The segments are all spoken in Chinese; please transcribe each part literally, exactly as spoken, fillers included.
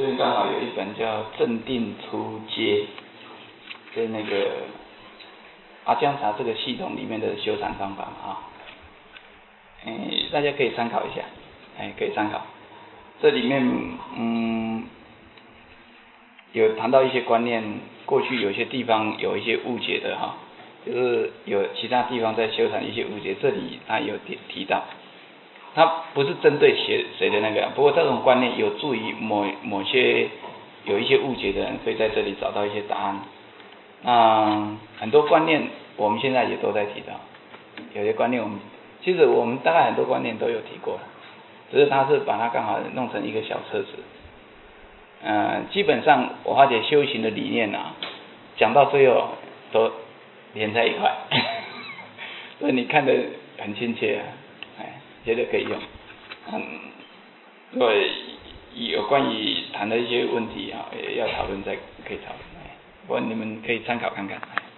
这边刚好有一本叫《镇定出阶》，跟那个阿姜查这个系统里面的修禅方法啊，哎，大家可以参考一下，哎，可以参考。这里面嗯有谈到一些观念，过去有些地方有一些误解的哈，就是有其他地方在修禅一些误解，这里他有提提到。他不是针对谁谁的那个，不过这种观念有助于某某些有一些误解的人，可以在这里找到一些答案。嗯，很多观念我们现在也都在提到，有些观念我们其实我们大概很多观念都有提过，只是他是把它刚好弄成一个小册子。嗯，基本上我发觉修行的理念啊，讲到最后都连在一块，所以你看得很亲切啊。觉得可以用，嗯，如果有关于谈的一些问题啊，也要讨论再可以讨论，不过你们可以参考看看。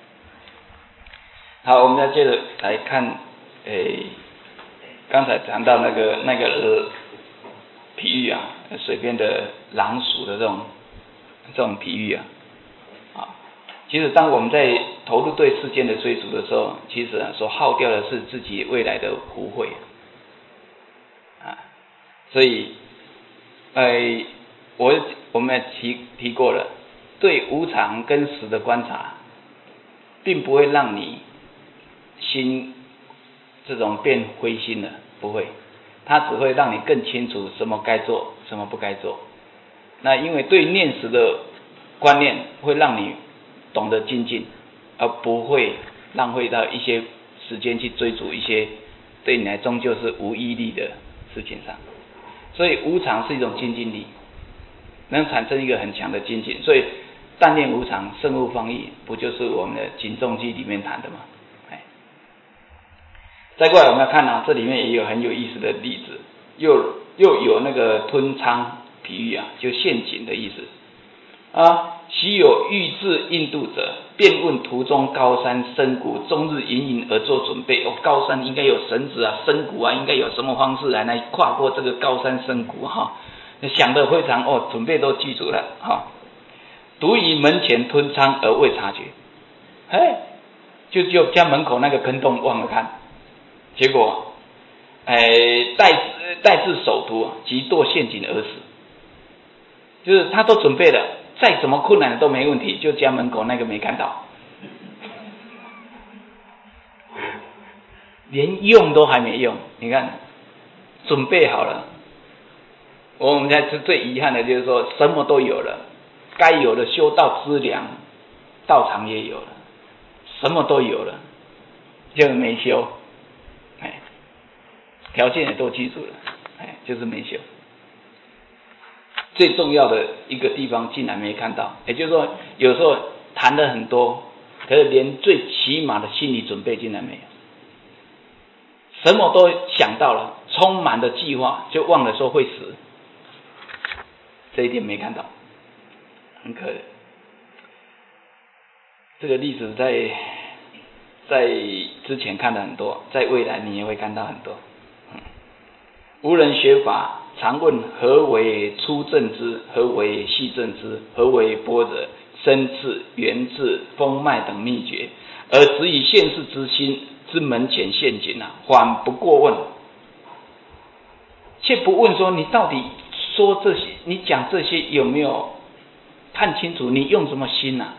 好，我们要接着来看，诶，刚才谈到那个那个呃比喻啊，水边的狼鼠的这种这种比喻啊，啊，其实当我们在投入对世间的追逐的时候，其实啊所耗掉的是自己未来的福慧。啊，所以，呃，我我们提提过了，对无常跟实的观察，并不会让你心这种变灰心了，不会，它只会让你更清楚什么该做，什么不该做。那因为对念实的观念，会让你懂得精进，而不会浪费到一些时间去追逐一些对你来终究是无意义的事情上，所以无常是一种精进力，能产生一个很强的精进。所以但念无常，胜勿方逸，不就是我们的警众记里面谈的吗？哎，再过来我们要看啊，这里面也有很有意思的例子，又又有那个吞仓比喻啊，就陷阱的意思啊。昔有欲至印度者，便问途中高山深谷，终日隐隐而做准备。哦，高山应该有绳子啊，深谷啊，应该有什么方式来来跨过这个高山深谷哈？想得非常哦，准备都记住了哈。独于门前吞仓而未察觉，哎，就就家门口那个坑洞忘了看，结果，哎，待待至首途，即堕陷阱而死。就是他都准备了。再怎么困难的都没问题，就家门口那个没看到，连用都还没用。你看，准备好了，我们才是最遗憾的，就是说什么都有了，该有的修道资粮，道场也有了，什么都有了，就是没修，哎，条件也都记住了，哎，就是没修。最重要的一个地方竟然没看到，也就是说，有时候谈了很多，可是连最起码的心理准备竟然没有，什么都想到了，充满的计划，就忘了说会死，这一点没看到，很可怜。这个例子在在之前看了很多，在未来你也会看到很多。嗯、无人学法，常问何为初证之，何为细证之，何为般若、生智、缘智、风脉等秘诀，而只以现世之心之门前陷阱啊，反不过问，却不问说你到底说这些，你讲这些有没有看清楚？你用什么心啊？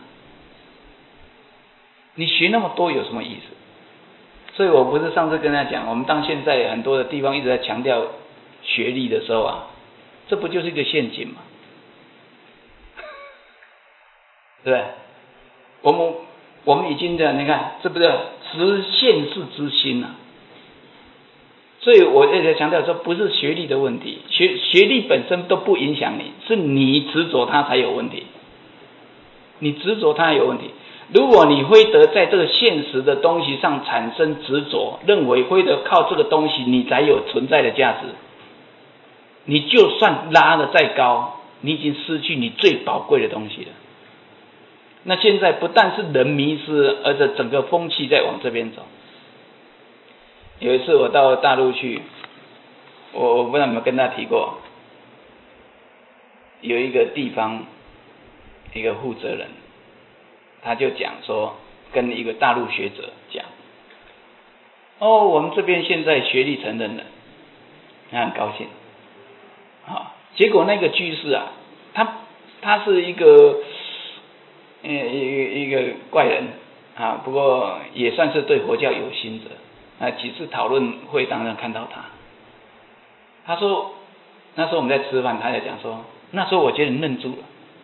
你学那么多有什么意思？所以我不是上次跟他讲，我们当现在很多的地方一直在强调学历的时候啊，这不就是一个陷阱吗？对不对？我们我们已经的，你看，这不是实现世之心啊。所以我一直强调说，不是学历的问题，学学历本身都不影响你，是你执着它才有问题。你执着它有问题。如果你非得在这个现实的东西上产生执着，认为非得靠这个东西你才有存在的价值，你就算拉得再高，你已经失去你最宝贵的东西了。那现在不但是人迷失，而且整个风气在往这边走。有一次我到大陆去，我我不知道有没有跟他提过， 有一个地方一个负责人，他就讲说，跟一个大陆学者讲，哦，我们这边现在学历承认了，他很高兴，好，结果那个居士啊，他他是一个呃一个一个怪人啊，不过也算是对佛教有心者啊。几次讨论会当中看到他，他说那时候我们在吃饭，他在讲说，那时候我觉得愣住了，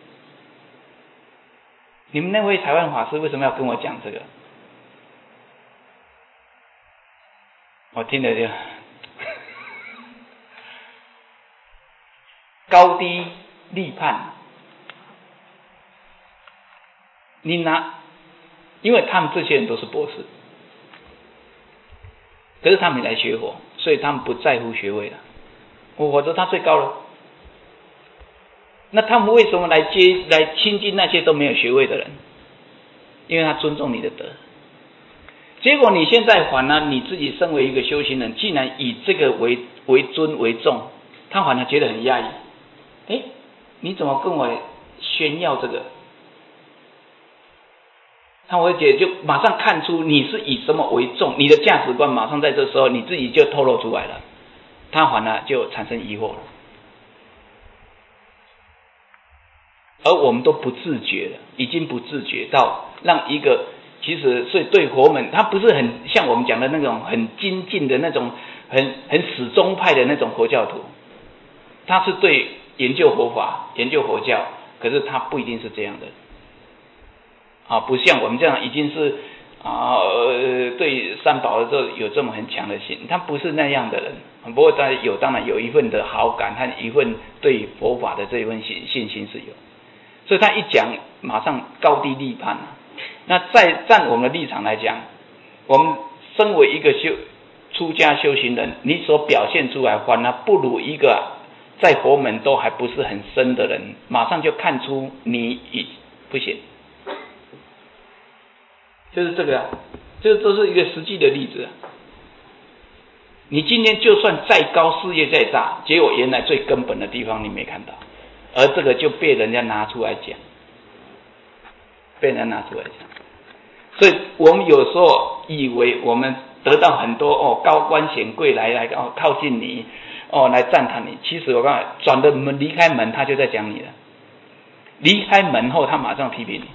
你们那位台湾法师为什么要跟我讲这个？我听了就高低立判，你拿，因为他们这些人都是博士，可是他们来学佛，所以他们不在乎学位了。我说他最高了，那他们为什么来接来亲近那些都没有学位的人？因为他尊重你的德。结果你现在反而你自己身为一个修行人，竟然以这个为为尊为重，他反而觉得很压抑。哎，你怎么跟我炫耀这个？他会觉得就马上看出你是以什么为重，你的价值观马上在这时候你自己就透露出来了，他反而就产生疑惑了。而我们都不自觉了，已经不自觉到让一个其实所以对佛门，他不是很像我们讲的那种很精进的那种很很死忠派的那种佛教徒，他是对研究佛法研究佛教，可是他不一定是这样的啊，不像我们这样已经是啊呃对三宝的时候有这么很强的心，他不是那样的人。不过他有当然有一份的好感和一份对佛法的这一份信信心是有，所以他一讲马上高低立判。那在站我们的立场来讲，我们身为一个修出家修行人，你所表现出来反而不如一个在佛门都还不是很深的人，马上就看出你已不行，就是这个啊，这都是一个实际的例子啊。你今天就算再高，事业再大，结果原来最根本的地方你没看到，而这个就被人家拿出来讲，被人家拿出来讲。所以我们有时候以为我们得到很多哦高官显贵来来哦靠近你哦来赞叹你，其实我刚才转的门离开门，他就在讲你了。离开门后，他马上批评你，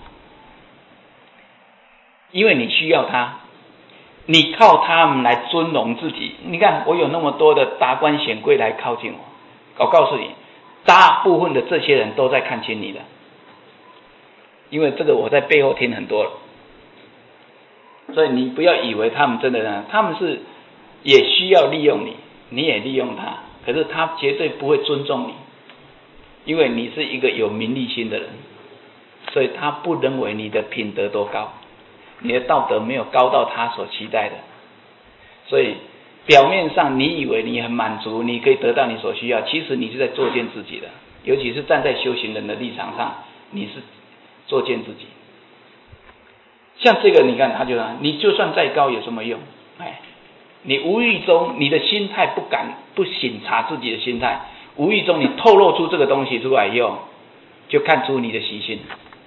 因为你需要他，你靠他们来尊荣自己。你看我有那么多的达官显贵来靠近我，我告诉你，大部分的这些人都在看轻你的，因为这个我在背后听很多了。所以你不要以为他们真的呢，他们是也需要利用你，你也利用他，可是他绝对不会尊重你，因为你是一个有名利心的人，所以他不认为你的品德多高，你的道德没有高到他所期待的。所以表面上你以为你很满足，你可以得到你所需要，其实你是在作践自己的，尤其是站在修行人的立场上，你是作践自己。像这个你看他就说，你就算再高有什么用？哎，你无意中你的心态不敢不省察自己的心态，无意中你透露出这个东西出来以后，就看出你的习性。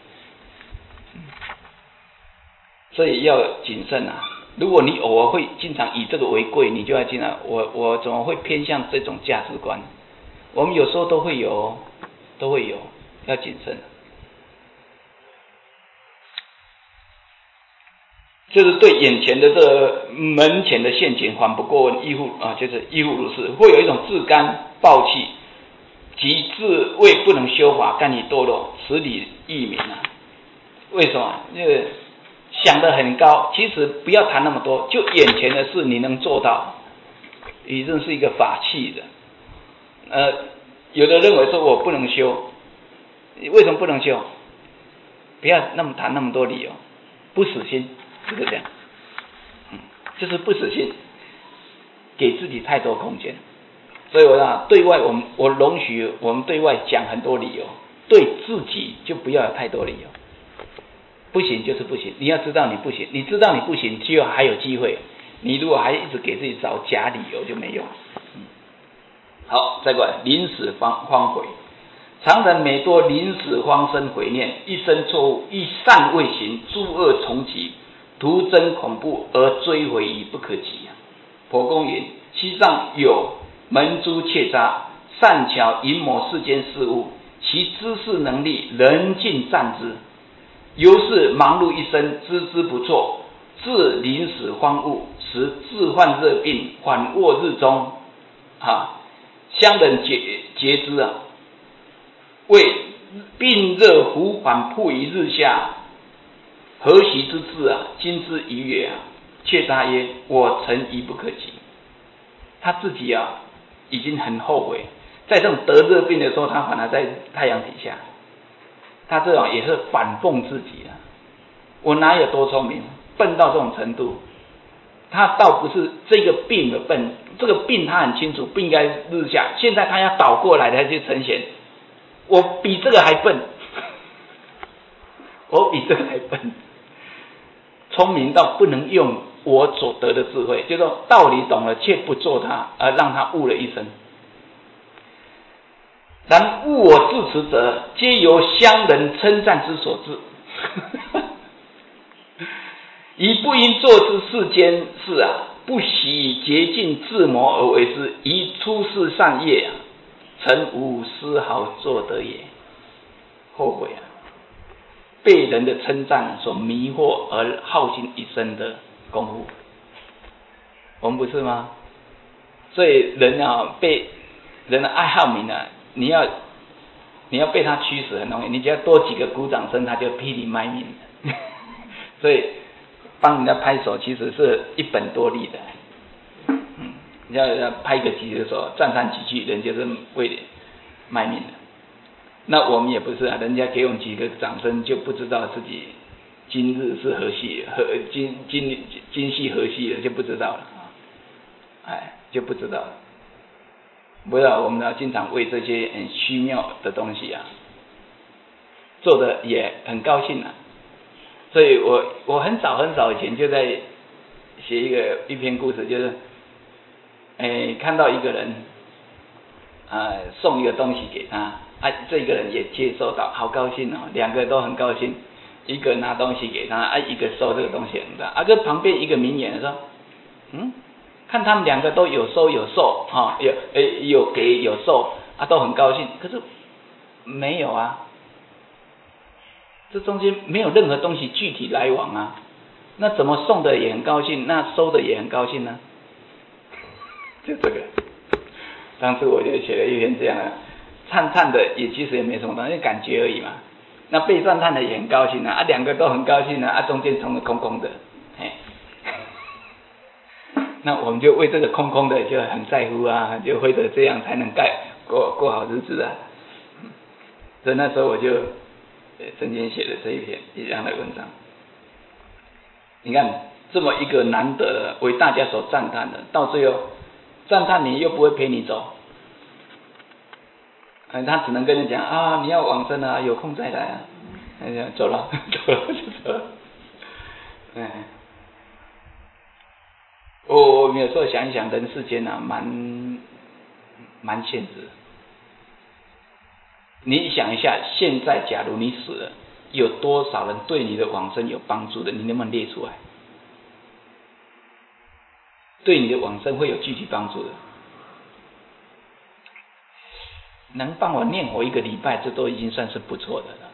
所以要谨慎啊！如果你偶尔会经常以这个为贵，你就要经常我我怎么会偏向这种价值观？我们有时候都会有，都会有，要谨慎。就是对眼前的这个门前的陷阱还不过问，亦复啊，就是亦复如是，会有一种自甘暴气，即自谓不能修法，甘以堕落，此理易明啊。为什么？因为想得很高，其实不要谈那么多，就眼前的事你能做到，已经是一个法器的。呃，有的认为说我不能修，为什么不能修？不要那么谈那么多理由，不死心。就是这样，嗯，就是不死心，给自己太多空间。所以我讲，对外我们我容许我们对外讲很多理由，对自己就不要有太多理由。不行就是不行，你要知道你不行，你知道你不行，就还有机会。你如果还一直给自己找假理由就没用。嗯，好，再过来临死方方悔， 常人每多临死方生悔念，一生错误，一善未行，诸恶重起，徒增恐怖，而追悔已不可及啊。婆公云：西藏有门珠切扎，善巧淫谋世间事物，其知识能力人尽赞之，由是忙碌一生，知之不错，至临死荒芜，时自患热病，缓卧日中啊，乡人皆皆知啊，为病热忽缓扑于日下，何习之至啊？今之已也啊！切扎曰：我诚已不可及。他自己啊，已经很后悔，在这种得热病的时候，他反而在太阳底下，他这种也是反讽自己啊。我哪有多聪明，笨到这种程度？他倒不是这个病的笨，这个病他很清楚不应该日下，现在他要倒过来才去呈现，我比这个还笨，我比这个还笨，聪明到不能用我所得的智慧，就是说道理懂了却不做它，而让他误了一生。然误我至此者，皆由乡人称赞之所致。宜不应做之世间事啊，不惜以竭尽智谋而为之，宜出世善业啊，诚无丝毫做得也。后悔啊，被人的称赞所迷惑而耗尽一生的功夫，我们不是吗？所以人啊，被人的爱好名啊，你要你要被他驱使很容易，你只要多几个鼓掌声，他就劈你卖命。所以帮人家拍手其实是一本多利的，嗯，你要要拍个几个手，赞叹几句，人家是为了卖命的。那我们也不是啊，人家给我们几个掌声，就不知道自己今日是何夕，何今今今夕何夕了，就不知道了啊，哎，就不知道了。不知道我们要经常为这些很虚妙的东西啊，做的也很高兴啊。所以我我很早很早以前就在写一个一篇故事，就是，哎，看到一个人，呃，送一个东西给他，啊，这个人也接受到，好高兴哦，两个都很高兴，一个拿东西给他，啊，一个收这个东西很大，啊，跟旁边一个明眼说，嗯，看他们两个都有收有受，哈、哦，有诶有给有受，啊，都很高兴，可是没有啊。这中间没有任何东西具体来往啊，那怎么送的也很高兴，那收的也很高兴呢？就这个，当时我就写了一篇这样的，赞叹的也其实也没什么东西，感觉而已嘛。那被赞叹的也很高兴啊，啊两个都很高兴啊，啊中间空的空空的，嘿，那我们就为这个空空的就很在乎啊，就或者这样才能盖过过好日子啊。所以那时候我就。曾经写的这一篇一样的文章，你看这么一个难得的为大家所赞叹的，到最后赞叹你又不会陪你走，嗯，他只能跟你讲啊，你要往生啊，有空再来啊，哎呀，走了，走了就走了，嗯，我我有时候想一想，人世间啊，蛮蛮现实。你想一下，现在假如你死了，有多少人对你的往生有帮助的？你能不能列出来？对你的往生会有具体帮助的，能帮我念我一个礼拜，这都已经算是不错的了。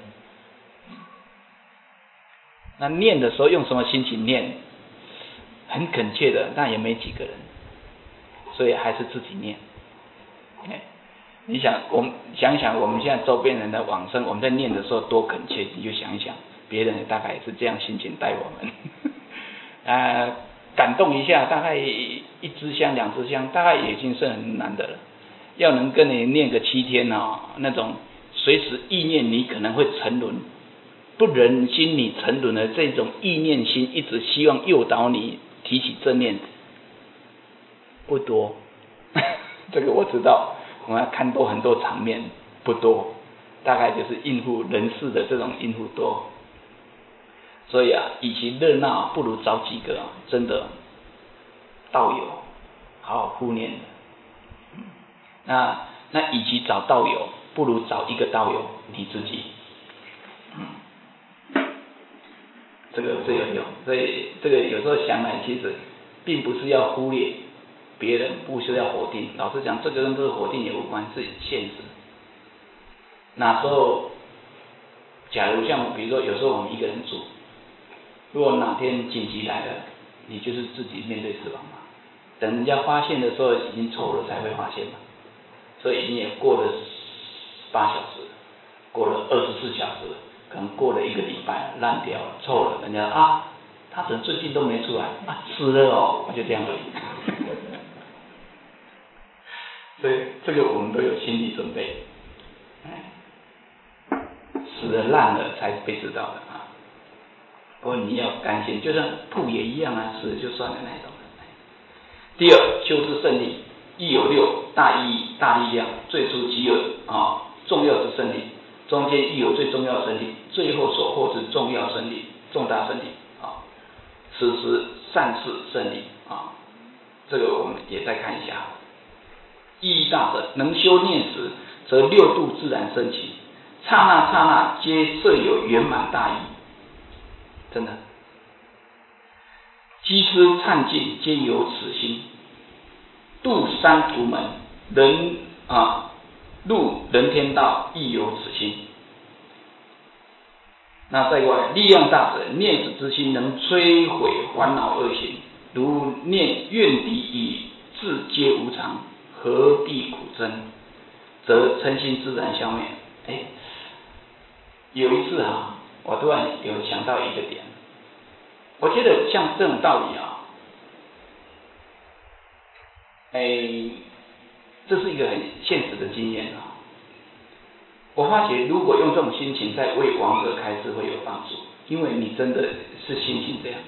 那念的时候用什么心情念？很恳切的，那也没几个人，所以还是自己念。你想，我们想想，我们现在周边人的往生，我们在念的时候多恳切，你就想一想，别人大概也是这样心情待我们，呃，感动一下，大概一支香、两支香，大概已经是很难得了。要能跟你念个七天哦，那种随时意念你可能会沉沦，不忍心你沉沦的这种意念心，一直希望诱导你提起正念，不多。这个我知道。我们要看多很多场面，不多，大概就是应付人事的这种应付多。所以啊，与其热闹，不如找几个啊，真的道友，好好护念的。那那与其找道友， 不如找一个道友，你自己。嗯，这个最有用。所以这个有时候想来，其实并不是要忽略别人，不是要否定。老实讲，这个跟这个否定也无关，是现实。那时候，假如像比如说，有时候我们一个人住，如果哪天紧急来了，你就是自己面对死亡嘛。等人家发现的时候，已经臭了才会发现嘛。所以已经也过了八小时，过了二十四小时，可能过了一个礼拜，烂掉了，臭了，人家啊，他怎么最近都没出来啊？死了哦，就这样而已。所以这个我们都有心理准备。死了烂了才被知道的啊！不过你要甘心，就像兔也一样啊，死了就算了那种。第二，修之胜利，亦有六大意义、大力量，最初即有啊重要之胜利，中间亦有最重要的胜利，最后所获之重要胜利、重大胜利啊。此时善事胜利啊，这个我们也再看一下。意义大者，能修念时，则六度自然升起。刹那刹那皆设有圆满大义，真的。积之忏尽皆有此心，度三途门，人啊入人天道亦有此心。那再过来，力量大者，念死之心能摧毁烦恼恶行，如念怨敌以自皆无常，何必苦争？则嗔心自然消灭。哎。有一次啊，我突然有想到一个点，我觉得像这种道理啊，哎，这是一个很现实的经验啊。我发觉如果用这种心情在为亡者开示会有帮助，因为你真的是心情这样。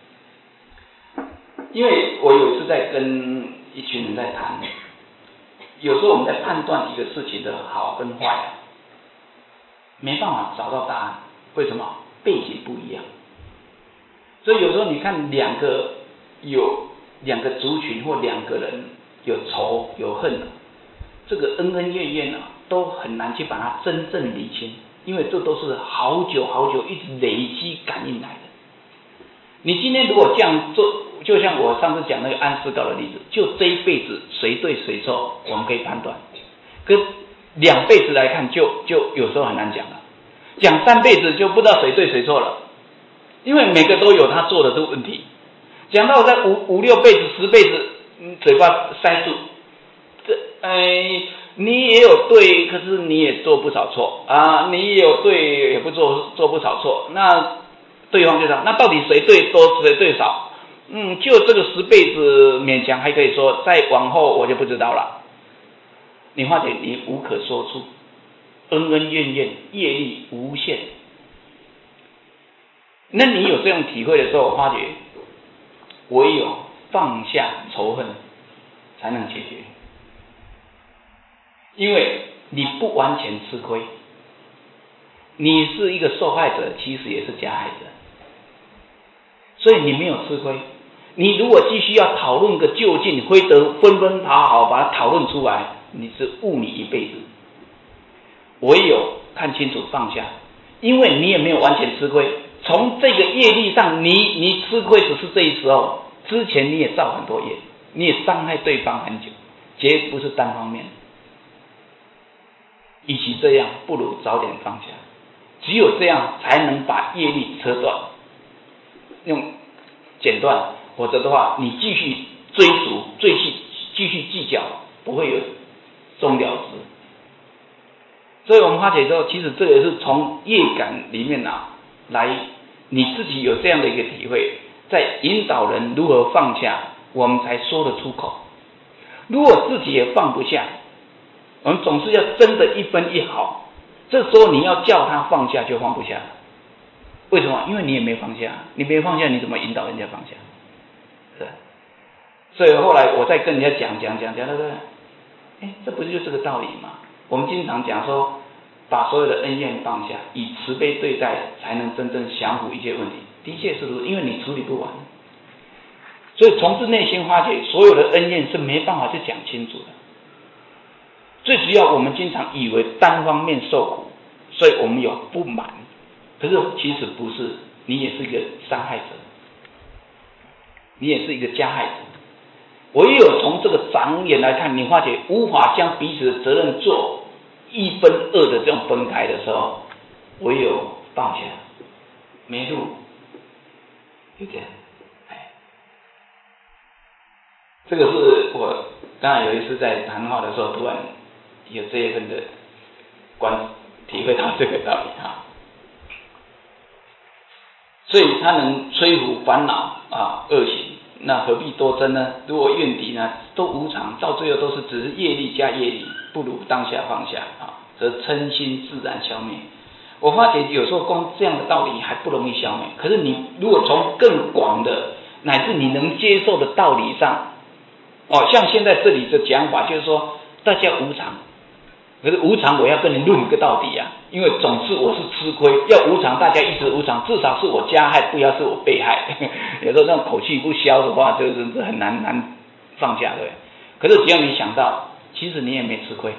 因为我有一次在跟一群人在谈，有时候我们在判断一个事情的好跟坏啊，没办法找到答案，为什么？背景不一样。所以有时候你看两个有两个族群或两个人有仇有恨，这个恩恩怨怨啊，都很难去把它真正理清，因为这都是好久好久一直累积感应来的。你今天如果这样做，就像我上次讲那个安世高的例子，就这一辈子谁对谁错，我们可以判断。可两辈子来看就，就有时候很难讲了。讲三辈子就不知道谁对谁错了，因为每个都有他做的这个问题。讲到在五五六辈子、十辈子，嗯，嘴巴塞住，这哎，你也有对，可是你也做不少错啊，你也有对，也不做做不少错。那对方就说，那到底谁对多，谁对少？嗯，就这个十辈子勉强还可以说，再往后我就不知道了。你发觉你无可说出，恩恩怨怨，业力无限。那你有这种体会的时候，我发觉唯有放下仇恨才能解决，因为你不完全吃亏，你是一个受害者，其实也是加害者，所以你没有吃亏。你如果继续要讨论个究竟，非得纷纷讨好把它讨论出来，你是误你一辈子。唯有看清楚放下，因为你也没有完全吃亏。从这个业力上，你你吃亏只是这一时候，之前你也造很多业，你也伤害对方很久，绝不是单方面。与其这样，不如早点放下。只有这样才能把业力扯断，用剪断，否则的话，你继续追逐、继续继续计较，不会有终了之。所以我们发觉之后，其实这也是从业感里面啊来，你自己有这样的一个体会，在引导人如何放下，我们才说得出口。如果自己也放不下，我们总是要争得一分一毫，这时候你要叫他放下就放不下。为什么？因为你也没放下，你没放下，你怎么引导人家放下？是。所以后来我再跟人家讲讲讲讲，对不对？哎，这不就是个道理吗？我们经常讲说，把所有的恩怨放下，以慈悲对待，才能真正降服一切问题。的确是如此，因为你处理不完，所以从自内心发觉，所有的恩怨是没办法去讲清楚的。 最主要我们经常以为单方面受苦，所以我们有不满，可是其实不是，你也是一个伤害者，你也是一个加害者。唯有从这个长远来看，你发觉无法将彼此的责任做一分二的这种分开的时候，唯有放下，没路，就这样。哎，这个是我刚才有一次在谈话的时候，突然有这一份的观体会到这个道理哈。所以他能摧伏烦恼啊恶行，那何必多争呢？如果怨敌呢都无常，到最后都是只是业力加业力，不如当下放下啊，则嗔心自然消灭。我发觉有时候光这样的道理还不容易消灭，可是你如果从更广的乃至你能接受的道理上，哦，像现在这里的讲法就是说大家无常，可是无常我要跟你论个到底啊，因为总是我是吃亏，要无常大家一直无常，至少是我加害，不要是我被害。有时候那种口气不消的话，就是很难难放下的。可是只要你想到，其实你也没吃亏，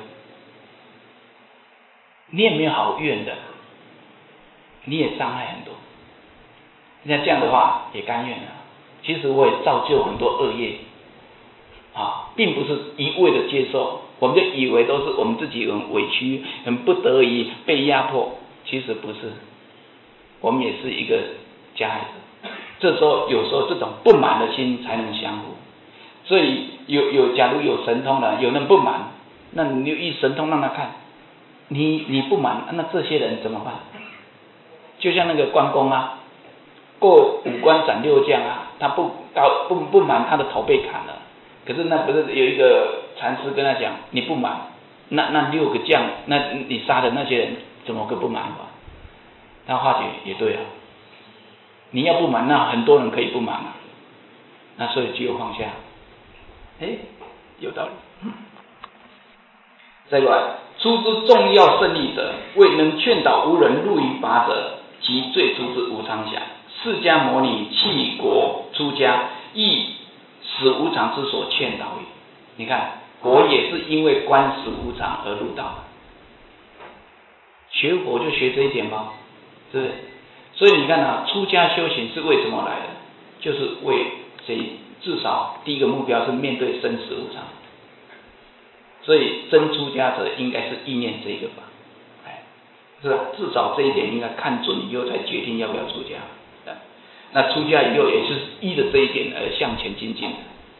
你也没有好怨的，你也伤害很多。那这样的话也甘愿了。其实我也造就很多恶业啊，并不是一味的接受，我们就以为都是我们自己很委屈、很不得已被压迫，其实不是，我们也是一个加害者。这时候有时候这种不满的心才能相互。所以有有假如有神通了，有人不满，那你就一神通让他看，你你不满，那这些人怎么办？就像那个关公啊，过五关斩六将啊，他不高不不满他的头被砍了。可是那不是有一个禅师跟他讲，你不满，那那六个将，那你杀的那些人怎么个不满法？他化解也对啊，你要不满，那很多人可以不满啊，那所以只有放下。哎，有道理。嗯、再来，出之重要胜利者，未能劝导无人入于法者，即最初之无常想。释迦牟尼弃国出家，亦使无常之所劝导也。你看，佛也是因为观识无常而入道的。学佛就学这一点吗？是不是？所以你看啊，出家修行是为什么来的？就是为这至少第一个目标是面对生死无常。所以真出家者应该是意念这个法，哎，是吧？至少这一点应该看准以后才决定要不要出家。那出家以后也是依着这一点而向前精进的。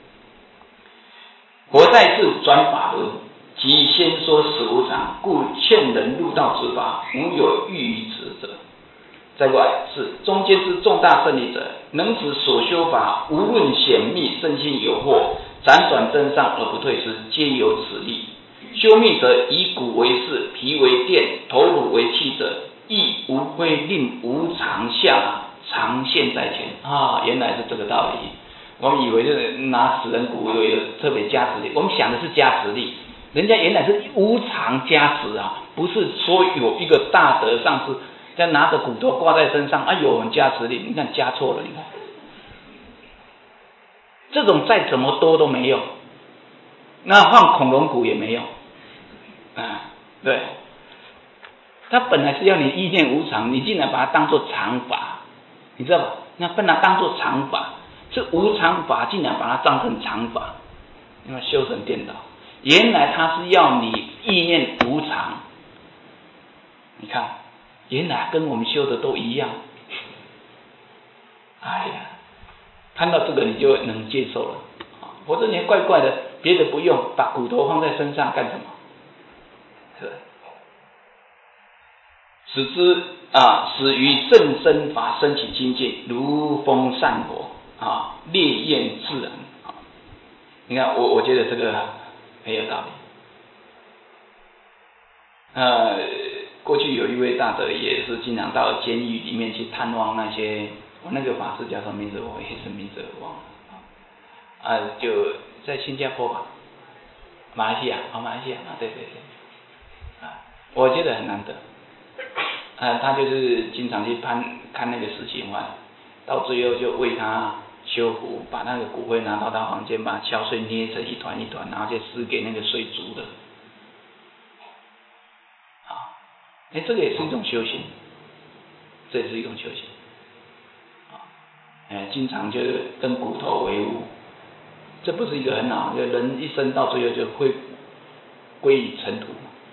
佛再次转法轮，即先说死无常，故劝人入道之法，无有欲于此者。再过来是中间之重大胜利者，能使所修法无论险密，身心有惑，辗转登上而不退失，皆有此力。修密者以骨为饰，皮为垫，头颅为器者，亦无非令无常相常现在前啊！原来是这个道理。我们以为就是拿死人骨有一个特别加持力，我们想的是加持力，人家原来是无常加持啊，不是说有一个大德上师在拿着骨头挂在身上啊，有很加持力。你看加错了，你看这种再怎么多都没用，那换恐龙骨也没用啊，对，他本来是要你意念无常，你竟然把它当作常法，你知道吧？那本来当作常法，是无常法，竟然把它当成常法，因为修成颠倒。原来他是要你意念无常，你看，原来跟我们修的都一样。哎呀，看到这个你就能接受了，否则你还怪怪的，别的不用，把骨头放在身上干什么？是。使之啊，使于正身法升起精进，如风散火啊，烈焰自然啊。你看，我我觉得这个很有道理。呃，过去有一位大德也是经常到监狱里面去探望那些，我那个法师叫什么名字？我一时名字忘了啊，就在新加坡吧，马来西亚啊、哦，马来西亚啊，对对对，啊，我觉得很难得。呃，他就是经常去看看那个死刑犯，到最后就为他修复，把那个骨灰拿到他房间，把它敲碎捏成一团一团，然后就撕给那个水族的。 哎，这个也是一种修行，这也是一种修行。啊，哎，经常就是跟骨头为伍，这不是一个很好，就人一生到最后就会归于尘土。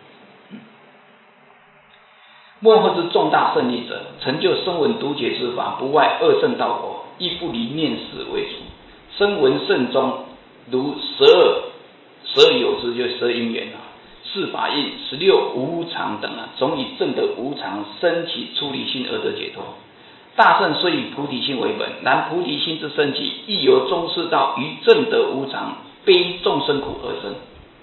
末后之重大胜利者，成就声闻独解之法，不外二圣道果，亦不离念识为主。声闻圣中，如十二十二有之，就十二因缘啊，四法印、十六无常等啊，总以正的无常升起出离心而得解脱。大圣虽以菩提心为本，然菩提心之升起，亦由中士道于正得无常，悲众生苦而生。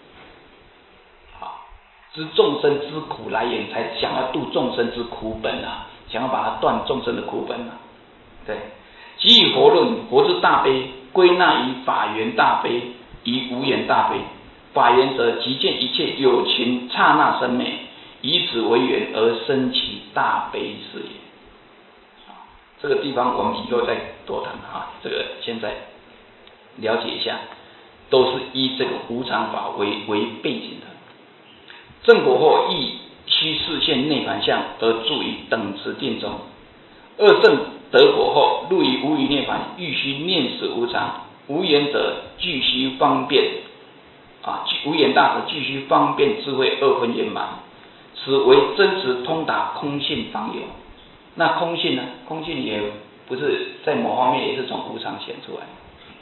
知众生之苦来源，才想要度众生之苦本啊，想要把它断众生的苦本啊。对，即以佛论，佛之大悲归纳于法缘大悲，于无缘大悲。法缘则即见一切有情刹那生灭，以此为缘而生起大悲是也。这个地方我们以后再多谈啊，这个现在了解一下，都是依这个无常法为为背景的。正果后亦须示现内盘相而住于等持定中。二正得果后入于无余涅盘，欲须念识无常。无言者具须方便啊，无言大者具须方便智慧二分圆满，此为真实通达空性方有。那空性呢？空性也不是在某方面也是从无常显出来。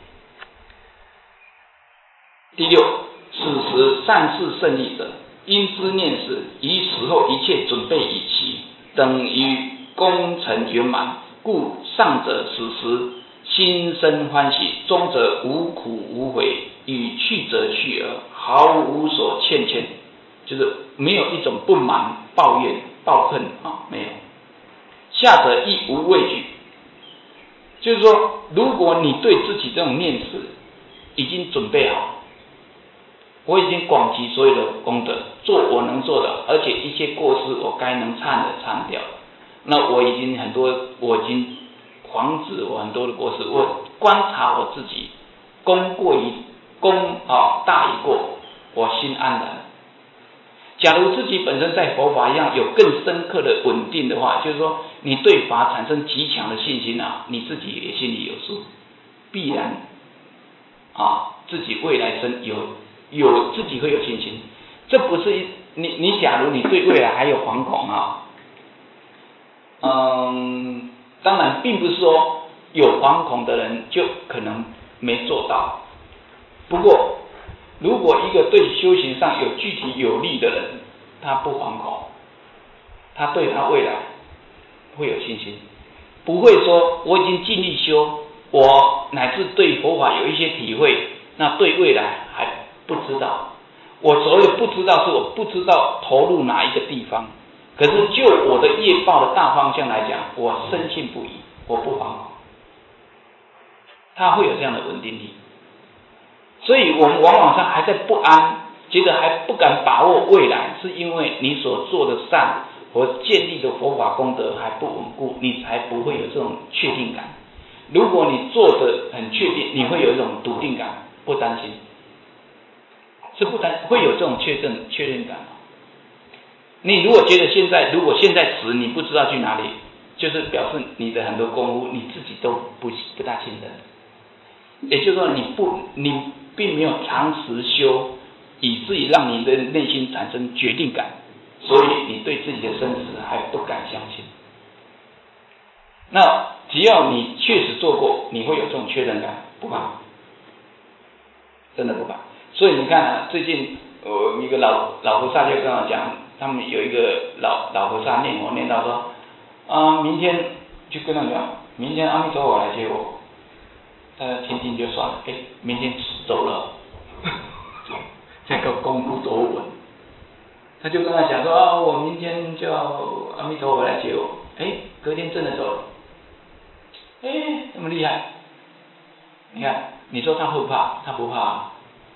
第六，此时善事胜利者，因知念识，于死后一切准备已齐，等于功成圆满，故上者此时心生欢喜，中则无苦无悔，与去则去而毫无所欠欠，就是没有一种不满、抱怨、抱恨啊，没有。下者亦无畏惧，就是说，如果你对自己这种念识已经准备好，我已经广集所有的功德，做我能做的，而且一切过失我该能忏的忏掉，那我已经很多，我已经防止我很多的过失，我观察我自己，功过于功啊大于过，我心安然。假如自己本身在佛法一样有更深刻的稳定的话，就是说你对法产生极强的信心啊，你自己也心里有数，必然啊自己未来生有有自己会有信心。这不是一你你假如你对未来还有惶恐啊，嗯，当然并不是说有惶恐的人就可能没做到，不过如果一个对修行上有具体有利的人，他不惶恐，他对他未来会有信心，不会说我已经尽力修，我乃至对佛法有一些体会，那对未来还不知道。我所谓的不知道，是我不知道投入哪一个地方，可是就我的业报的大方向来讲，我深信不疑，我不惶恐，他会有这样的稳定力。所以我们往往上还在不安，觉得还不敢把握未来，是因为你所做的善和建立的佛法功德还不稳固，你才不会有这种确定感。如果你做的很确定，你会有一种笃定感，不担心，是不担会有这种确认确认感。你如果觉得现在如果现在死你不知道去哪里，就是表示你的很多功夫你自己都不不大信任，也就是说你不你并没有长时修，以至于让你的内心产生决定感，所以你对自己的生死还不敢相信。那只要你确实做过，你会有这种确认感，不怕，真的不怕。所以你看啊，最近我一个老老菩萨就跟我讲，他们有一个老老菩萨念佛念到说，啊、呃，明天就跟他讲，明天阿弥陀佛来接我。他听听就算了，哎，明天走了，这个功夫多稳。他就跟他讲说啊，我明天叫阿弥陀佛来接我，哎，隔天真的走了，哎，那么厉害。你看，你说他会不怕？他不怕。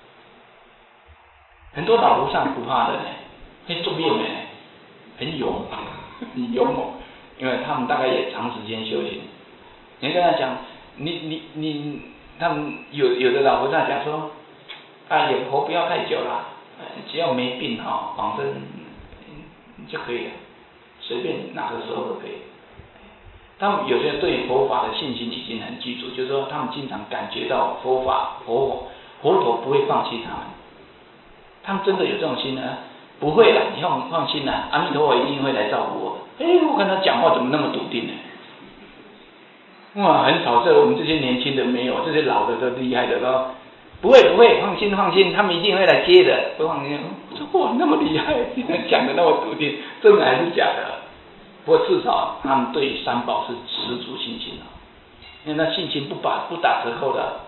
很多老菩萨不怕的呢，会做面呢，很勇，很勇猛，因为他们大概也长时间修行。你跟他讲。你你你，他们有有的老菩萨讲说，啊，也活不要太久了，只要没病哈，往生就可以了。 随便哪个时候都可以。他们有些人对佛法的信心已经很基础，就是说他们经常感觉到佛法佛佛陀不会放弃他们，他们真的有这种心呢？不会啦，你放放心啦，阿弥陀佛一定会来照顾我的。哎，我跟他讲话怎么那么笃定呢？哇，很少，这我们这些年轻的没有，这些老的都厉害的都不会不会，放心放心，他们一定会来接的，不放心。哇，那么厉害，讲的那么笃定，真的还是假的？不过至少他们对三宝是十足信心的，因为那信心不把不打折扣的。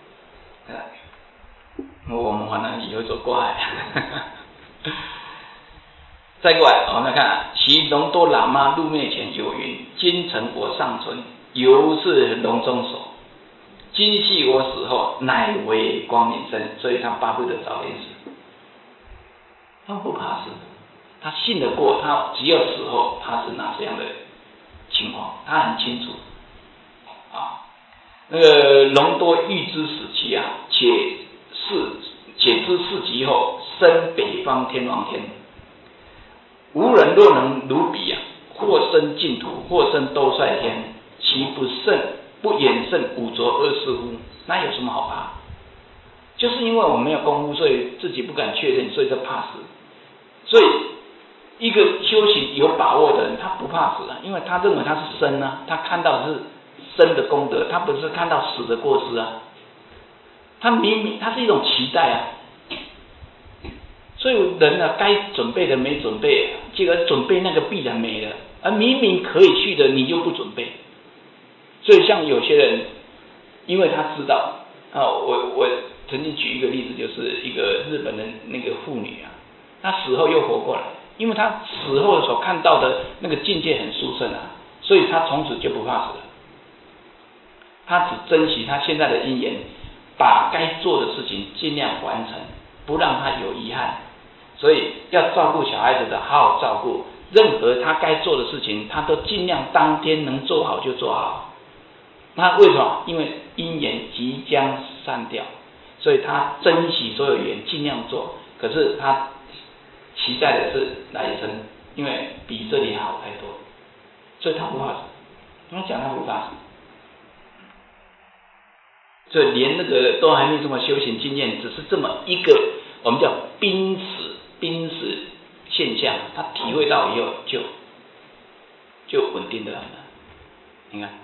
我们反正以后走过来。再过来，我们来看，其龙多喇嘛入灭前有云：今成我上存，犹是笼中首。今系我死后，乃为光明身。所以他巴不得早点死，他不怕死，他信得过，他只要死后他是哪这样的情况，他很清楚。啊，那个龙多欲知死期啊，且是且知事极后，升北方天王天。无人若能如彼啊，或生净土，或生兜率天，其不胜不远胜五浊恶世乎？那有什么好怕？就是因为我们没有功夫，所以自己不敢确认，所以就怕死。所以一个修行有把握的人，他不怕死啊，因为他认为他是生啊，他看到的是生的功德，他不是看到死的过失啊。他明明他是一种期待啊。所以人呢，该准备的没准备，结果准备那个必然没了，而明明可以去的你就不准备。所以像有些人，因为他知道啊，我我曾经举一个例子，就是一个日本的那个妇女啊，她死后又活过来，因为她死后所看到的那个境界很殊胜啊，所以她从此就不怕死了。她只珍惜她现在的因缘，把该做的事情尽量完成，不让她有遗憾。所以要照顾小孩子的，好好照顾，任何他该做的事情，他都尽量当天能做好就做好。那为什么？因为因缘即将散掉，所以他珍惜所有缘，尽量做。可是他期待的是来生，因为比这里好太多，所以他不怕死。他讲他不怕死，所以连那个都还没这么修行经验，只是这么一个我们叫濒死。濒死现象，他体会到以后就就稳定的很了。你看，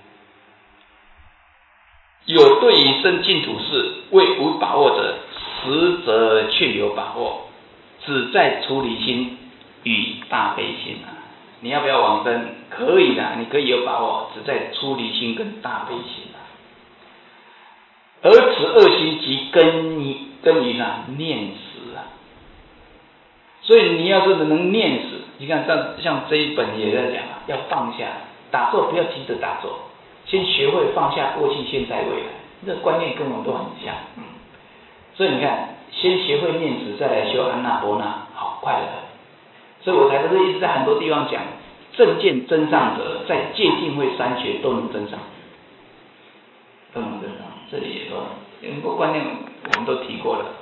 有对于生净土事未无把握者，实则确有把握，只在出离心与大悲心啊。你要不要往生？可以的，你可以有把握，只在出离心跟大悲心啊。而此恶心即根于根于啊念死啊。所以你要是能念死，你看像像这一本也在讲啊，要放下打坐，不要急着打坐，先学会放下过去、现在、未来，这观念跟我们都很像。嗯，所以你看，先学会念死，再来修安那波那，好快乐。所以我才不是一直在很多地方讲，正见真上者，在戒定慧三学都能真上，都能真上。这里也说，很多观念我们都提过了。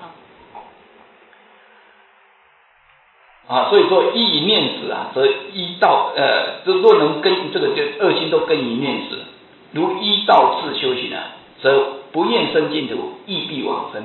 啊，所以说依以念死啊，则依道呃，这若能跟这个就恶心都跟以念死，如依道次修行啊，则不愿生净土，亦必往生。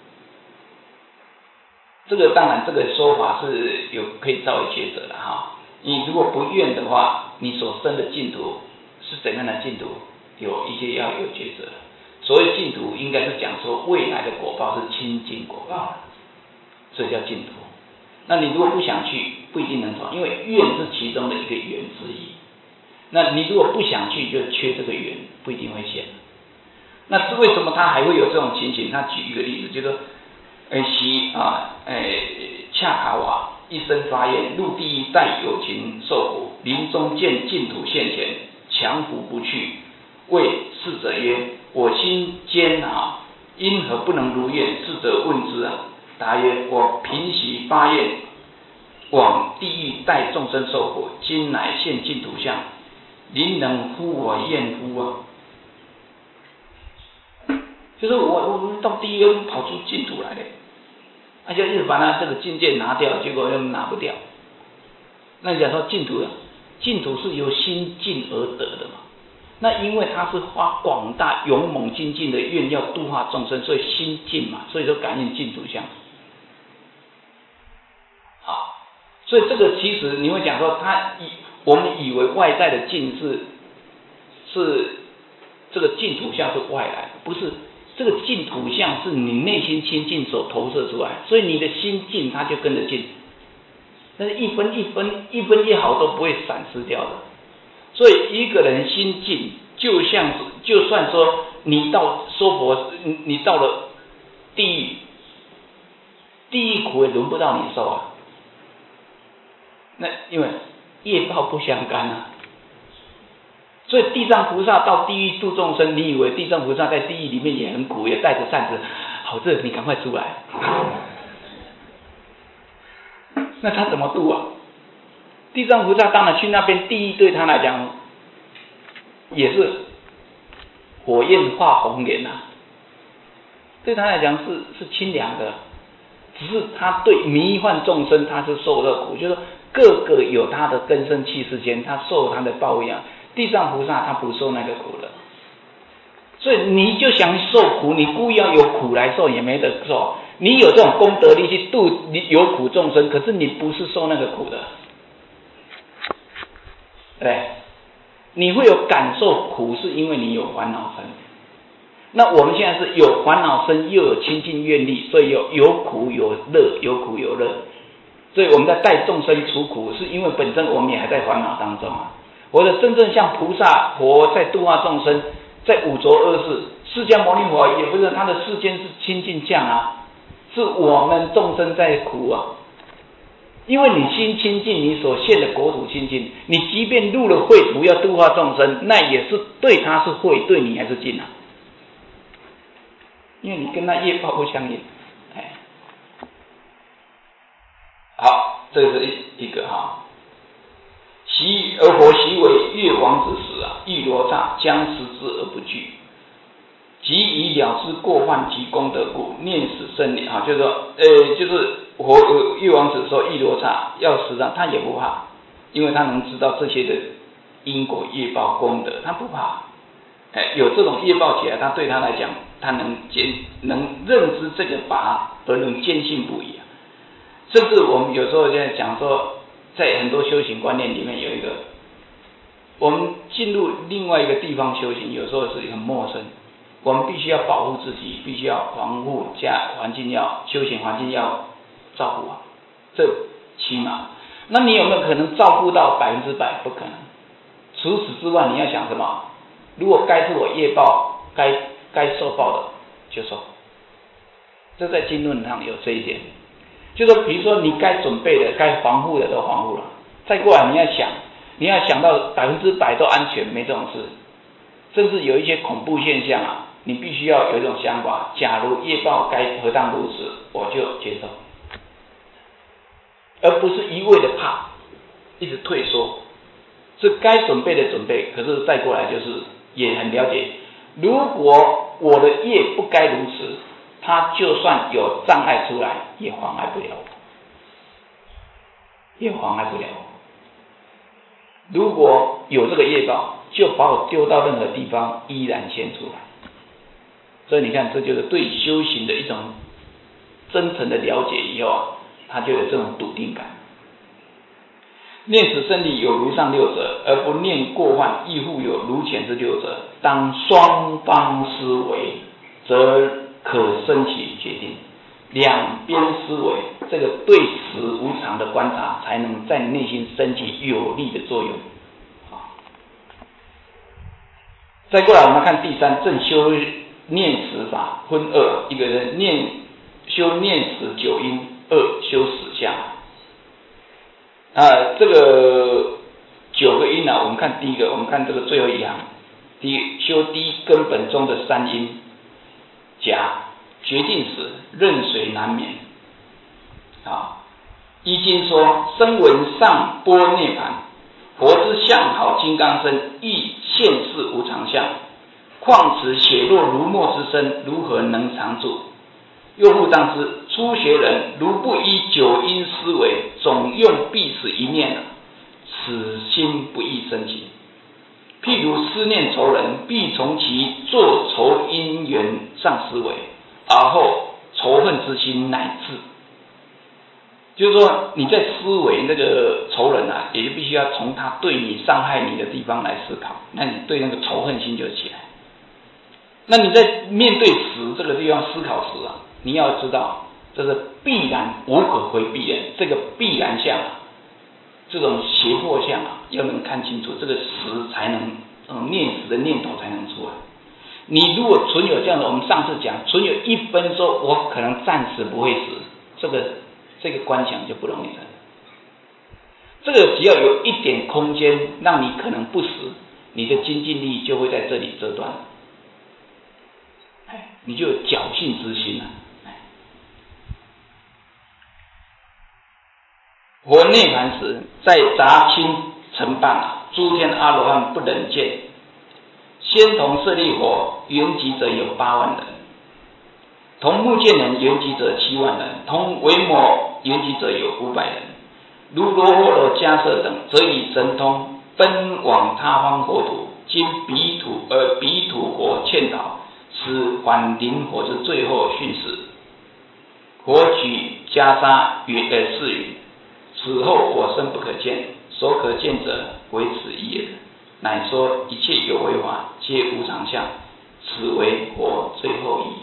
这个当然这个说法是有可以稍微抉择的哈。你如果不愿的话，你所生的净土是怎样的净土？有一些要有抉择。所谓净土，应该是讲说未来的果报是清净果报，这叫净土。那你如果不想去，不一定能走，因为愿是其中的一个缘之一。那你如果不想去，就缺这个缘，不一定会现。那为什么他还会有这种情形？他举一个例子，就是说，哎西啊，哎恰卡瓦一生发愿，入地狱待有情受苦，临终见净土现前，强扶不去，谓逝者曰：我心坚啊，因何不能如愿？逝者问之啊。答曰：我平息发愿，往地狱待众生受苦，今乃现净土相，临能乎我愿乎啊？就是我我到地狱跑出净土来了，而且一直把他这个境界拿掉，结果又拿不掉。那你讲说净土净土是由心净而得的嘛。那因为他是发广大勇猛精进的愿要度化众生，所以心净嘛，所以说感应净土相。好，所以这个其实你会讲说，他以我们以为外在的净是是这个净土相是外来，不是，这个净土相是你内心清净所投射出来，所以你的心净，它就跟着净。但是一分一分一分一毫都不会闪失掉的。所以一个人心净，就像是就算说你到娑婆，你你到了地狱，地狱苦也轮不到你受啊。那因为业报不相干啊。所以地藏菩萨到地狱度众生，你以为地藏菩萨在地狱里面也很苦，也带着扇子，好热，你赶快出来。那他怎么度啊？地藏菩萨当然去那边，地狱对他来讲也是火焰化红莲啊，对他来讲是是清凉的，只是他对迷幻众生他是受乐苦，就是各个有他的根生器世间，他受他的报应。地藏菩萨他不受那个苦了，所以你就想受苦，你故意要有苦来受也没得受。你有这种功德力去度有苦众生，可是你不是受那个苦的，对，你会有感受苦，是因为你有烦恼生。那我们现在是有烦恼生，又有清净愿力，所以有有苦有乐，有苦有乐。所以我们在带众生除苦，是因为本身我们也还在烦恼当中啊。或者真正像菩萨佛在度化众生，在五浊恶世，释迦牟尼佛也不是他的世间是清净相啊，是我们众生在苦啊。因为你心清净，你所现的国土清净，你即便入了秽土要度化众生，那也是对他是秽，对你还是净啊？因为你跟他业报不相应。哎，好，这是一一个哈。习而佛习为越王之时啊，欲罗刹将食之而不惧，即以了知过患及功德故，念死生灵啊，就是说，呃，就是佛越王子说，欲罗刹要死他，他也不怕，因为他能知道这些的因果业报功德，他不怕。哎，有这种业报起来，他对他来讲，他能坚能认知这个法，而能坚信不疑啊。甚至我们有时候在讲说，在很多修行观念里面有一个，我们进入另外一个地方修行，有时候是很陌生，我们必须要保护自己，必须要防护家环境要修行环境要照顾好，这起码。那你有没有可能照顾到百分之百？不可能。除此之外，你要想什么？如果该是我业报，该该受报的就受。这在经论上有这一点。就说比如说你该准备的该防护的都防护了，再过来你要想你要想到百分之百都安全，没这种事。甚至有一些恐怖现象啊，你必须要有一种想法，假如业报该何当如此，我就接受，而不是一味的怕一直退缩，是该准备的准备。可是再过来就是也很了解，如果我的业不该如此，他就算有障碍出来，也妨碍不了我，也妨碍不了我。如果有这个业报，就把我丢到任何地方，依然现出来。所以你看，这就是对修行的一种真诚的了解以后，他就有这种笃定感。念此生理有如上六者，而不念过患，亦复有如前之六者。当双方思维，则可生起决定。两边思维，这个对此无常的观察，才能在内心升起有力的作用。再过来，我们看第三，正修念死法分二，一个人念修念死九因，二修死相。啊，这个九个因啊，我们看第一个，我们看这个最后一行，第一修第一根本中的三因，甲决定死，任随难免。啊，依经说，声闻上般涅盘，佛之相好金刚身，亦现世无常相。况此血肉如墨之身，如何能常住？又复当知，初学人如不依九因思维，总用必死一念， 此心不易生起。譬如思念仇人，必从其作仇因缘上思维，而后仇恨之心乃至。就是说你在思维那个仇人啊，也就必须要从他对你伤害你的地方来思考，那你对那个仇恨心就起来。那你在面对死这个地方思考时啊，你要知道这是必然无可回避的这个必然相啊，这种胁迫相啊，要能看清楚，这个死才能这种念死的念头才能出来。你如果存有这样的，我们上次讲存有一分说我可能暂时不会死，这个这个观想就不容易成。这个只要有一点空间让你可能不死，你的精进力就会在这里折断，你就有侥幸之心啊。佛涅槃时，在杂清承办啊，诸天阿罗汉不能见。先同舍利佛圆寂者有八万人，同目犍连圆寂者七万人，同维摩圆寂者有五百人。如罗诃罗迦舍等，则以神通奔往他方国土，经彼土而彼土佛劝导，使还灵佛之最后训示。佛举袈裟云呃是云：此后我身不可见，所可见者唯此一也。乃说一切有为法皆无常相，此为佛最后义。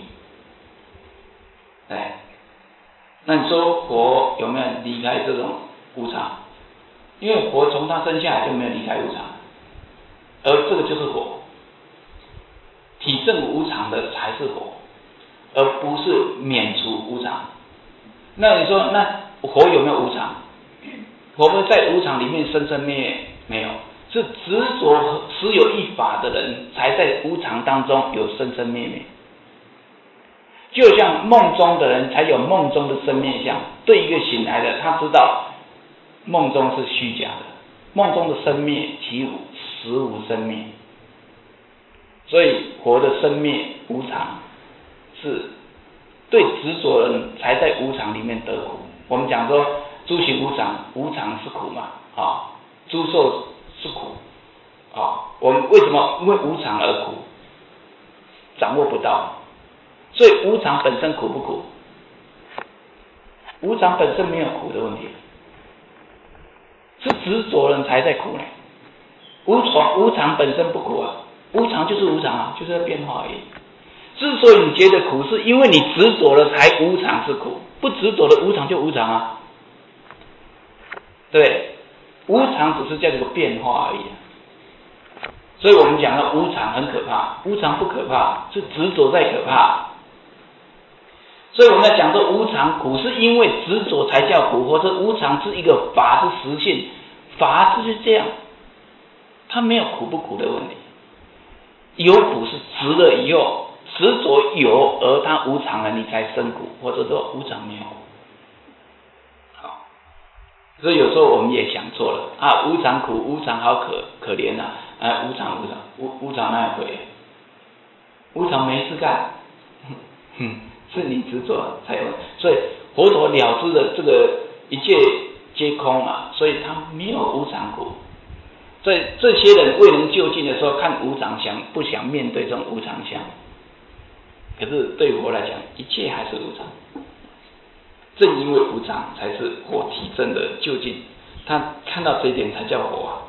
哎，那你说佛有没有离开这种无常？因为佛从他生下来就没有离开无常，而这个就是佛，体证无常的才是佛，而不是免除无常。那你说那佛有没有无常？佛们在无常里面生生灭灭没有，是执着实有一法的人才在无常当中有生生灭灭。就像梦中的人才有梦中的生灭相，对一个醒来的，他知道梦中是虚假的，梦中的生灭其无实无生灭。所以佛的生灭无常，是对执着人才在无常里面得苦。我们讲说诸行无常，无常是苦嘛，啊，诸受是苦，啊，我们为什么因为无常而苦？掌握不到，所以无常本身苦不苦？无常本身没有苦的问题，是执着人才在苦呢。无常无常本身不苦啊，无常就是无常啊，就是变化而已。之所以你觉得苦，是因为你执着了才无常是苦，不执着的无常就无常啊。对，无常只是叫这个变化而已、啊。所以我们讲到无常很可怕，无常不可怕，是执着在可怕。所以我们在讲说无常苦，是因为执着才叫苦，或者无常是一个法，是实性，法就是这样，它没有苦不苦的问题。有苦是执了以后，执着有而它无常了，你才生苦，或者说无常没有苦。好，所以有时候我们也想错了啊，无常苦，无常好可可怜啊，啊无常无常无无常那回，无常没事干，哼，是你执着才有。所以佛陀了知的这个一切皆空啊，所以他没有无常苦。所以这些人未能就近的时候，看无常想不想面对这种无常相，可是对佛来讲，一切还是无常。正因为无常，才是佛体证的究竟。他看到这一点才叫佛啊。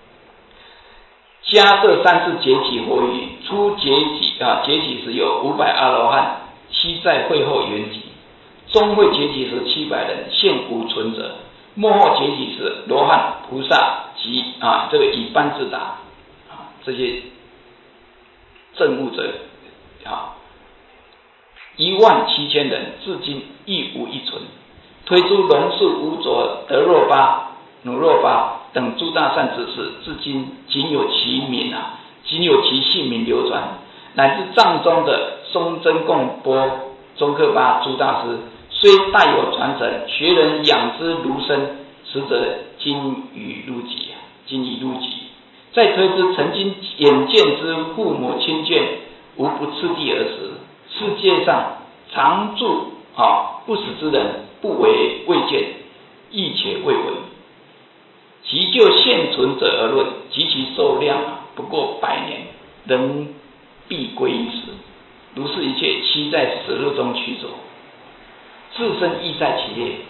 迦摄三世劫起佛语，初劫起啊，劫起时有五百阿罗汉，悉在会后圆寂；中会劫起时七百人，现无存者；末后劫起时罗汉、菩萨及啊这个以般自达啊这些证悟者啊一万七千人，至今亦无一存。推出龙树、无着、德若巴、努若巴等诸大善知识，至今仅有其名啊，仅有其姓名流传。乃至藏中的松真贡波、宗喀巴诸大师，虽大有传承，学人养之如生，实则今已入寂啊，今已入寂。再推之曾经眼见之父母亲眷，无不次第而死。世界上常住啊不死之人，不为未见，亦且未闻。 即就现存者而论，及其寿量啊，不过百年，仍必归于此。如是一切，悉在死路中取走，自身亦在其列。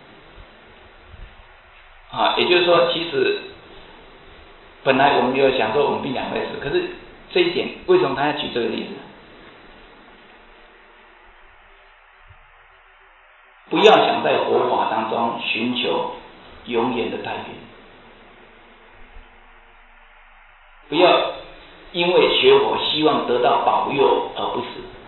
啊，也就是说，其实本来我们有想说我们必然会死，可是这一点为什么他要举这个例子？不要想在佛法当中寻求永远的太平，不要因为学佛希望得到保佑而不死。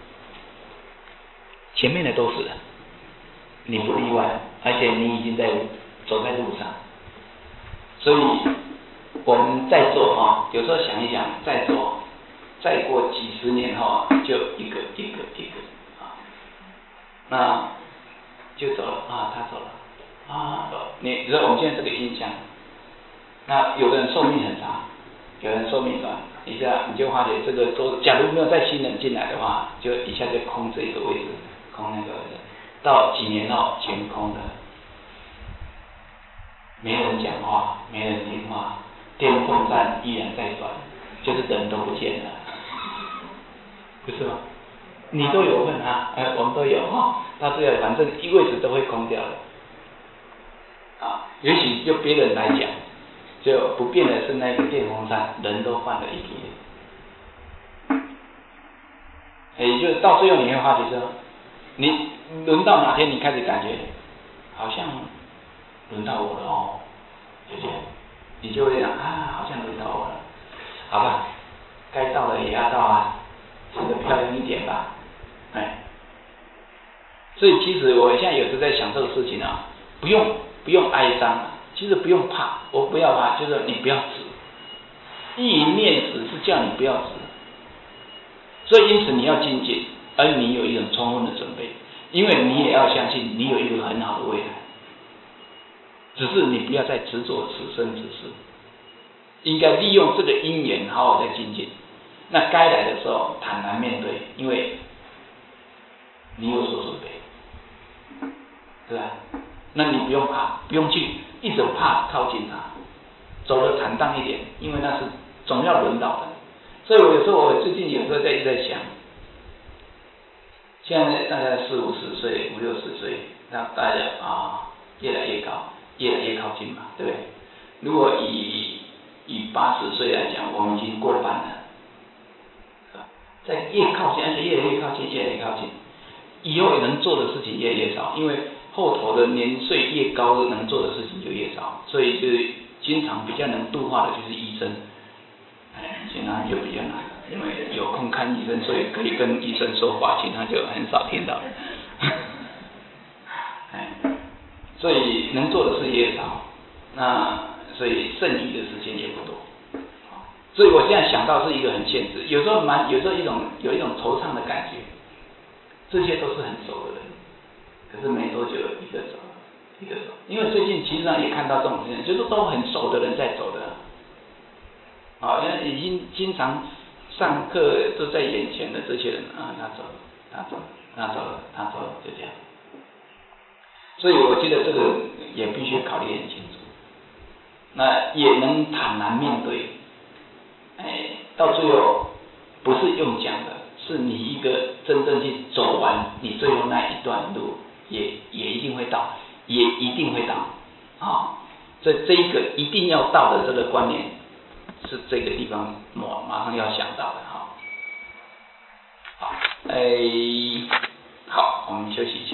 前面的都死了，你不例外，而且你已经在走在路上。所以我们在做啊，有时候想一想，在做，再过几十年后就一个一个一个啊，那就走了啊，他走了啊，走了。你知道我们现在这个印象，那有的人寿命很长，有人寿命短，一下你就发觉这个桌，假如没有再新人进来的话，就一下就空这个位置，空那个位置，到几年后全空的。没人讲话，没人听话，电风扇依然在转，就是人都不见了，不是吗？你都有份啊，哎，我们都有哈，到最后反正一位置都会空掉的，啊，也许就别人来讲，就不变的是那个电风扇，人都换了一批，也就是到最后你会发觉说，你轮到哪天你开始感觉，好像轮到我了哦，就这样，你就会想啊，好像轮到我了，好吧，该到的也要到啊，死得漂亮一点吧，哎，所以其实我现在有时在想这个事情啊，不用不用哀伤，其实不用怕，我不要怕，就是你不要死，意念死是叫你不要死，所以因此你要精进，而你有一种充分的准备，因为你也要相信你有一个很好的未来。只是你不要再执着此生之事，应该利用这个因缘好好再精进。那该来的时候坦然面对，因为你有所准备，对吧？那你不用怕，不用去一直怕靠近他，走得坦荡一点，因为那是总要轮到的。所以我有时候我最近有时候在一直在想，现在大家四五十岁、五六十岁，那大家啊越来越高。越来越靠近嘛，对不对？如果以以八十岁来讲，我们已经过半了，在越靠近，而且越来越靠近，越来越靠近，以后能做的事情越来越少，因为后头的年岁越高，能做的事情就越少，所以就是经常比较能度化的就是医生，哎，其他就比较难，因为有空看医生，所以可以跟医生说话，其他就很少听到了，哎。所以能做的事也少，那所以剩余的时间也不多，所以我现在想到是一个很现实，有时候蛮，有时候一种有一种惆怅的感觉，这些都是很熟的人，可是没多久一个走，一个走，因为最近其实上也看到这种现象，就是都很熟的人在走的，啊，因为已经经常上课都在眼前的这些人啊，他走了，他走了，他走了，他走了，就这样。所以我觉得这个也必须考虑很清楚，那也能坦然面对，哎，到最后不是用讲的，是你一个真正去走完你最后那一段路，也也一定会到，也一定会到，啊、哦，这这一个一定要到的这个观念，是这个地方马马上要想到的哈。好，哎，好，我们休息一下。